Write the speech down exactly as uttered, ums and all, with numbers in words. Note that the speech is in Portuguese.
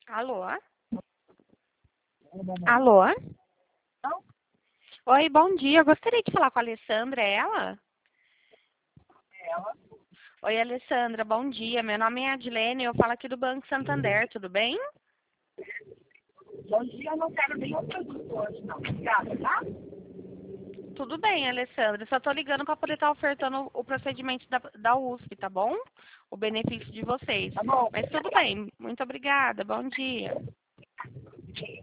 Alô? Alô? Oi, bom dia. Eu gostaria de falar com a Alessandra, é ela? Oi, Alessandra, bom dia. Meu nome é Adilene, eu falo aqui do Banco Santander, tudo bem? Bom dia, eu não quero nenhum produto hoje, não. Obrigada, tá? Tudo bem, Alessandra. Só tô ligando para poder estar ofertando o procedimento da, da U S P, tá bom? O benefício de vocês. Tá bom? Mas tudo bem. Muito obrigada. Bom dia.